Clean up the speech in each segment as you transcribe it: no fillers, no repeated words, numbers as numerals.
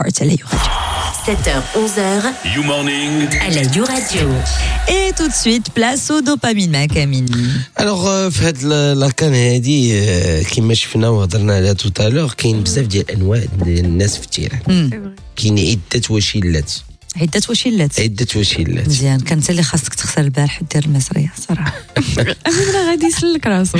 على يو راديو 7h-11h You Morning على يو راديو. Et tout de suite, place au dopamine معك أمين. الوغ في هاد لاكان هادي كيما شفنا وهضرنا عليها توتالور كاين بزاف ديال الانواع ديال الناس في التيران. كاين عده وشيلات عدة وشيلات مزيان. كان انت اللي خاصك تخسر البارح دير المصريه صراحه. امين راه غادي يسلك راسو.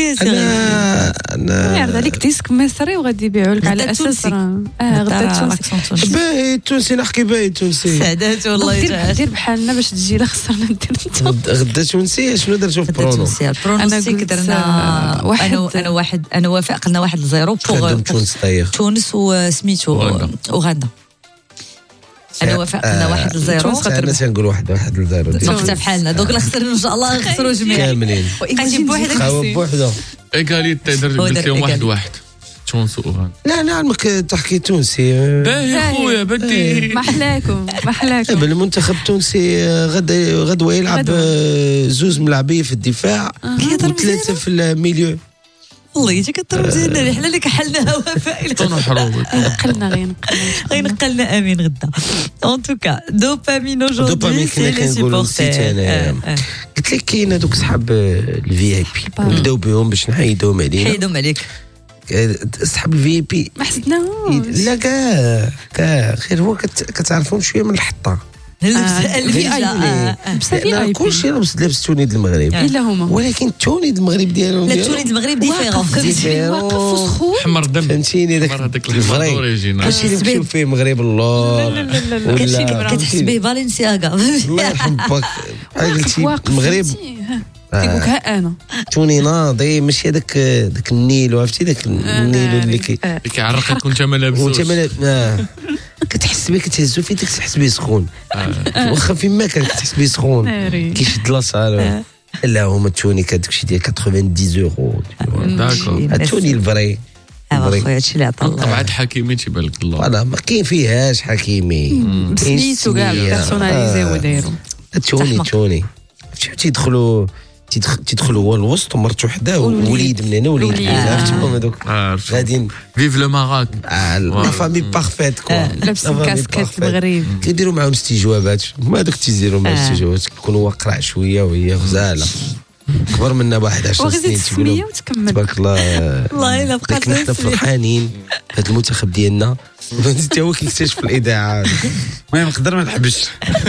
انا يعرض عليك ديسك مصري وغادي يبيعوا لك على اساس غدا تونسي. باهي التونسي نحكي باهي التونسي سعدات والله. دير بحالنا باش تجي لا خسرنا ندير انت. غدا تونسي شنو درتو في برونو؟ البرونوستيك درنا انا وافق قلنا 1-0 بوغ تونس وسميتو وغدا. انا وافقنا 1-0. انا تنقول 1-0 دونك بحالنا دوك لا خسرنا ان شاء الله نخسروا جميع كاملين. غنجيب بوحده ايكاليتي قلت لهم 1-1 تونس وغانا. لا نعلمك تحكي تونسي باهي خويا بدي ما حلاكم المنتخب التونسي غدوه يلعب زوز ملاعبيه في الدفاع وثلاثه في الميليو. والله يجيك الطرب ديالنا اللي حنا اللي كحلناها وفاء قلنا غينقلنا امين غدا. ان توكا دوبامين اجوردي سي لي سيبورتير. قلت لك كاين هذوك صحاب الفي اي بي نبداو بهم باش نحيدوهم عليك صحاب الفي اي بي ما حسدناهمش. لا كاع غير هو كتعرفهم شويه من الحطه الفي كلشي لابس تونيد المغرب الا هما ولكن التونيد المغرب ديالهم لا التونيد المغرب ديفيرون واقف وسخون حمر دم فهمتيني داك الفري ماشي اللي مشيو فيه المغرب اللور ولا كتحس به بالنسياغا الله يرحم باك قلتي المغرب كيقولك ها انا توني ناضي ماشي هذاك النيل عرفتي داك النيل اللي كيعرقك وانت ما لابسوش كتحس به كتهزو فيه تحس به سخون واخا فين ما كان كتحس به سخون كيشد لاصال. لا هما التوني كداكشي ديال 90 يورو داكور التوني الفري خويا هادشي اللي عطا الله. طبعا حكيمي تيبان لك الله فوالا ما كاين فيهاش حكيمي سميتو كاع بيرسوناليزي ودايرو التوني تيدخلوا هو الوسط ومرته حداه ووليد من هنا وليد من هنا عرفتيهم هذوك غاديين فيف لو ماروك لا فامي بارفيت كوا لابسين كاسكيت المغرب كيديروا معاهم استجوابات هما هذوك تيديروا معاهم استجوابات كيكون هو قرع شويه وهي غزاله كبر منا بواحد 10 سنين تقولوا تبارك الله والله الا بقات لكن حنا فرحانين بهذا المنتخب ديالنا حتى هو كيكتشف الاذاعه. المهم نقدر ما نحبش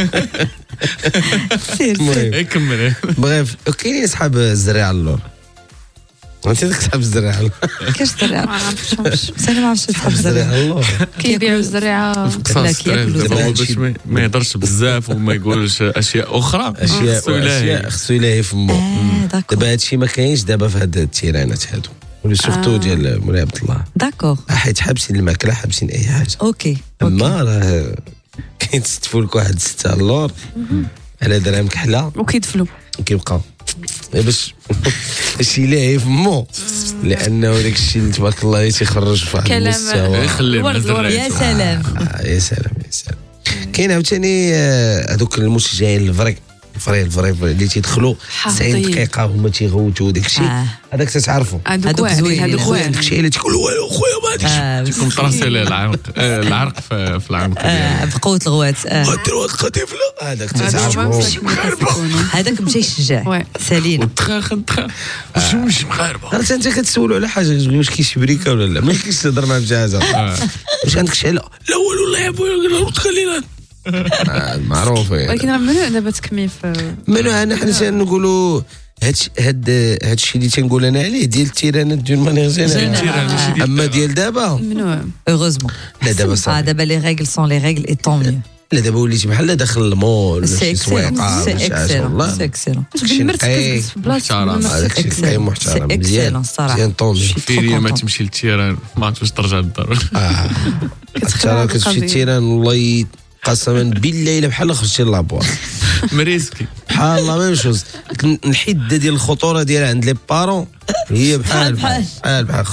سير كمل. بغيف كاينين صحاب الزريعه اللور انت داك صحاب الزريعه اللور كاش الزريعه ما عرفتش انا ما عرفتش صحاب الزريعه اللور كيبيعوا الزريعه لا كياكلوا باش ما يهضرش بزاف وما يقولش اشياء اخرى خصو يلاهي فمو. دابا هادشي ما كاينش دابا في هاد التيرانات هادو ولا سورتو ديال مولاي عبد الله داكور حيت حابسين الماكله حابسين اي حاجه اوكي اما راه كيتستفوا لك واحد 6 اللور على درهم كحله وكيدفلوا كيبقى باش يلاهي فمو لانه داك الشيء اللي تبارك الله تيخرج في واحد المستوى يا سلام يا سلام كاين عاوتاني هذوك المشجعين الفري اللي تيدخلوا 90 دقيقه هما تيغوتوا داك الشيء هذاك تتعرفوا هذوك زوينين داك الشيء اللي تيقولوا والو خويا ما غاديش تكون طراسي العرق في العنق بقوه الغوات غديروا هاد القطيفله هذاك تتعرفوا هذاك مشى يشجع سالين تخاخن واش مغاربه انت كتسولوا على حاجه واش كاين شبريكه ولا لا ما كاينش تهضر مع بجازه واش عندك شي لا والله يا بويا تخلينا معروف ولكن راه ممنوع دابا تكمي في ممنوع. حنا تنقولوا هاد الشيء اللي تنقول انا عليه ديال التيرانات ديال مانيغ اما ديال دابا ممنوع اوغوزمون. لا دابا صافي دابا لي ريغل سون لي ريغل اي طون ميو. لا دابا وليتي بحال داخل المول ولا شي سويقه سي اكسلون سي اكسلون مرتكز في بلاصه هذاك الشيء محترم مزيان الصراحه طون فيري ما تمشي للتيران ما عرفتش ترجع للدار ترى كتمشي للتيران والله قسما بالله الا بحال خرجتي لابوار مريسكي بحال الله ما نشوز الحده ديال الخطوره ديالها عند لي بارون هي بحال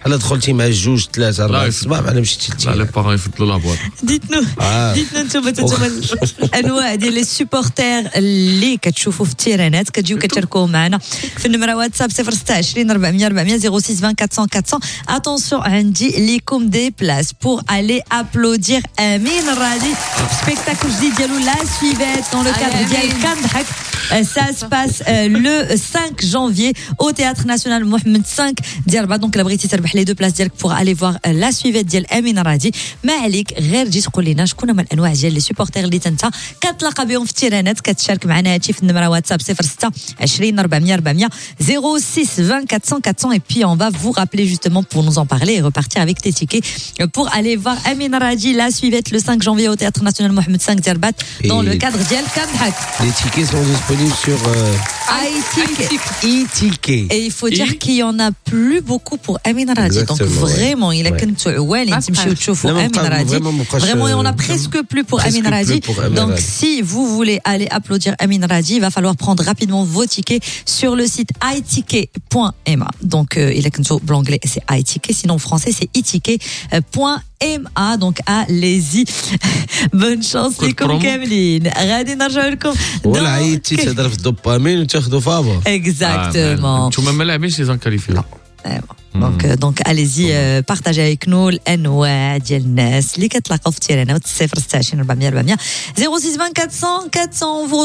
انا دخلتي مع جوج 3 4 الصباح انا مشيت لا لي بارون يفضلوا لابواط ديتنو نتوما الانواع ديال لي سوبورتير اللي كتشوفوا في التيرانات كتجيو كتشاركوا معنا في النمره واتساب 026 400 400 06 20 400 400. اتونسيون عندي ليكم دي بلاس بور aller applaudir امين الرادي سبيكتاكل جديد ديالو لا سويفيت dans le cadre ديال كنضحك. Ça se passe le 5 janvier au Théâtre National Mohamed V ديال رباط. دونك لا بغيتي تربح لي دو بلاس ديالك pour aller voir la suivette ديال امين رادي ما عليك غير تجي تقول لنا شكون هما الانواع ديال لي سوبورتير اللي انت كتلاقى بهم في التيرانات كتشارك معنا هادشي في النمره واتساب 06 20 400 400 06 20 400 400 et puis on va vous rappeler justement pour nous en parler et repartir avec tes tickets pour aller voir Amin Radi la suivette le 5 janvier au Théâtre National Mohamed V ديال رباط dans le cadre ديال كنضحك. Les tickets sont disponibles sur e-ticket. Et il faut dire qu'il y en a plus beaucoup pour Amin Radi. Donc vraiment il a كنتو عوالين تمشيو تشوفوا Amin Radi. Vraiment il y en a presque plus pour Amin Radi. Donc si vous voulez aller applaudir Amin Radi, il va falloir prendre rapidement vos tickets sur le site iticket.ma. Donc il a كنتو بالanglais c'est iticket, sinon en français c'est iticket.ma. donc allez-y. bonne chance لكم كاملين. غادي نرجعوا لكم ولا عيطتي تهضر في الدوبامين وتاخذوا فابور. Exactement. انتوما ما لاعبينش لي زانكاليفيو. دونك اليزي بارطاجي avec nous الانواع ديال الناس اللي كتلاقاو في التيرانات 026 400 400 06 20 400 400.